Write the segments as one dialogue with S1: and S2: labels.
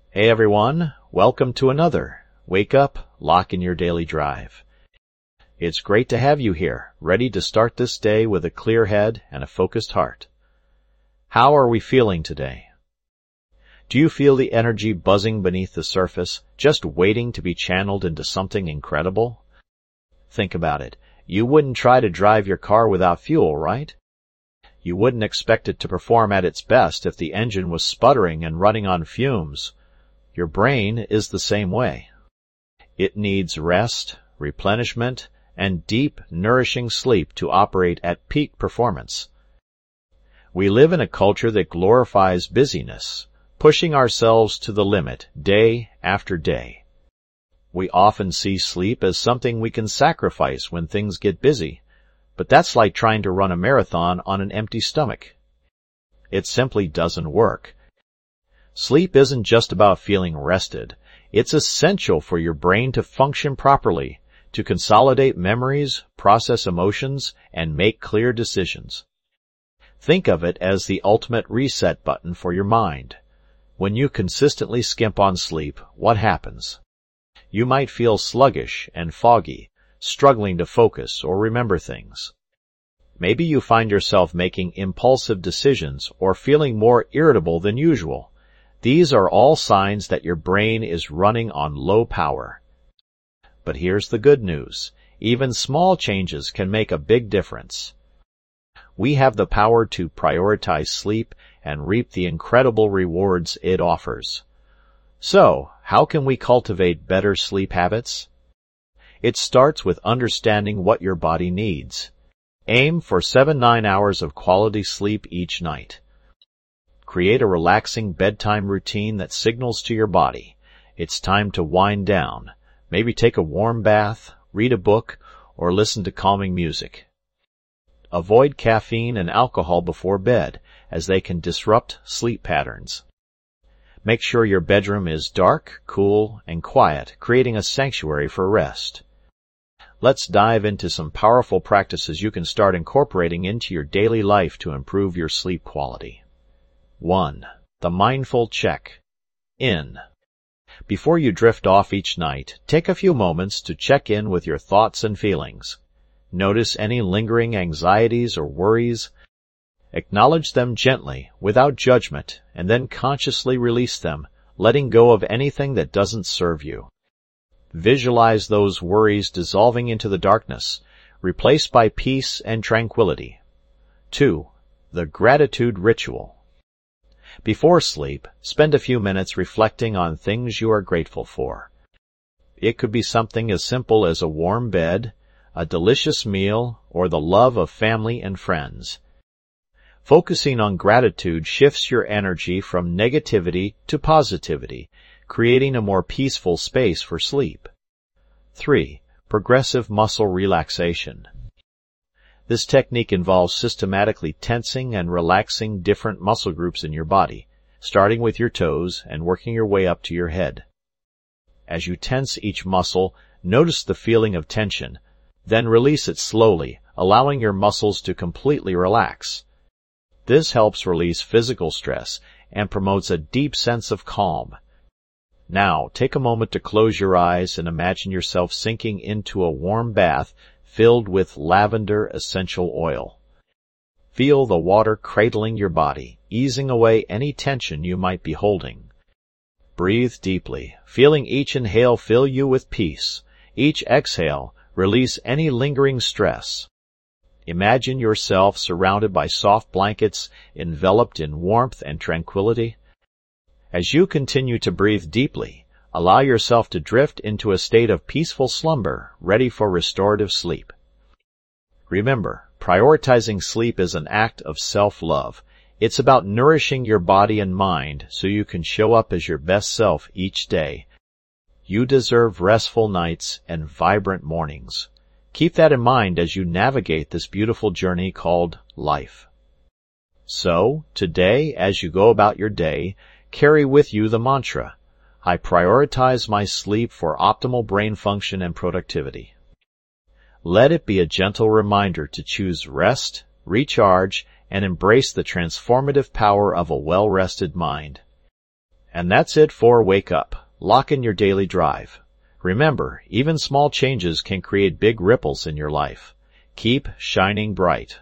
S1: Hey everyone, welcome to another Wake Up, Lock in Your Daily Drive. It's great to have you here, ready to start this day with a clear head and a focused heart. How are we feeling today? Do you feel the energy buzzing beneath the surface, just waiting to be channeled into something incredible? Think about it. You wouldn't try to drive your car without fuel, right? You wouldn't expect it to perform at its best if the engine was sputtering and running on fumes. Your brain is the same way. It needs rest, replenishment, and deep, nourishing sleep to operate at peak performance. We live in a culture that glorifies busyness, pushing ourselves to the limit day after day. We often see sleep as something we can sacrifice when things get busy, but that's like trying to run a marathon on an empty stomach. It simply doesn't work. Sleep isn't just about feeling rested. It's essential for your brain to function properly, to consolidate memories, process emotions, and make clear decisions. Think of it as the ultimate reset button for your mind. When you consistently skimp on sleep, what happens? You might feel sluggish and foggy, struggling to focus or remember things. Maybe you find yourself making impulsive decisions or feeling more irritable than usual. These are all signs that your brain is running on low power. But here's the good news. Even small changes can make a big difference. We have the power to prioritize sleep and reap the incredible rewards it offers. So, how can we cultivate better sleep habits? It starts with understanding what your body needs. Aim for 7-9 hours of quality sleep each night. Create a relaxing bedtime routine that signals to your body it's time to wind down. Maybe take a warm bath, read a book, or listen to calming music. Avoid caffeine and alcohol before bed, as they can disrupt sleep patterns. Make sure your bedroom is dark, cool, and quiet, creating a sanctuary for rest. Let's dive into some powerful practices you can start incorporating into your daily life to improve your sleep quality. 1. The mindful check. In. Before you drift off each night, take a few moments to check in with your thoughts and feelings. Notice any lingering anxieties or worries. Acknowledge them gently, without judgment, and then consciously release them, letting go of anything that doesn't serve you. Visualize those worries dissolving into the darkness, replaced by peace and tranquility. 2. The gratitude ritual. Before sleep, spend a few minutes reflecting on things you are grateful for. It could be something as simple as a warm bed, a delicious meal, or the love of family and friends. Focusing on gratitude shifts your energy from negativity to positivity, creating a more peaceful space for sleep. 3. Progressive muscle relaxation. This technique involves systematically tensing and relaxing different muscle groups in your body, starting with your toes and working your way up to your head. As you tense each muscle, notice the feeling of tension, then release it slowly, allowing your muscles to completely relax. This helps release physical stress and promotes a deep sense of calm. Now, take a moment to close your eyes and imagine yourself sinking into a warm bath filled with lavender essential oil. Feel the water cradling your body, easing away any tension you might be holding. Breathe deeply, feeling each inhale fill you with peace. Each exhale, release any lingering stress. Imagine yourself surrounded by soft blankets, enveloped in warmth and tranquility. As you continue to breathe deeply, allow yourself to drift into a state of peaceful slumber, ready for restorative sleep. Remember, prioritizing sleep is an act of self-love. It's about nourishing your body and mind so you can show up as your best self each day. You deserve restful nights and vibrant mornings. Keep that in mind as you navigate this beautiful journey called life. So, today, as you go about your day, carry with you the mantra, I prioritize my sleep for optimal brain function and productivity. Let it be a gentle reminder to choose rest, recharge, and embrace the transformative power of a well-rested mind. And that's it for Wake Up. Lock in your daily drive. Remember, even small changes can create big ripples in your life. Keep shining bright.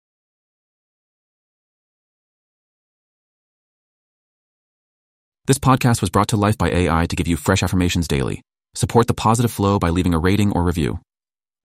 S2: This podcast was brought to life by AI to give you fresh affirmations daily. Support the positive flow by leaving a rating or review.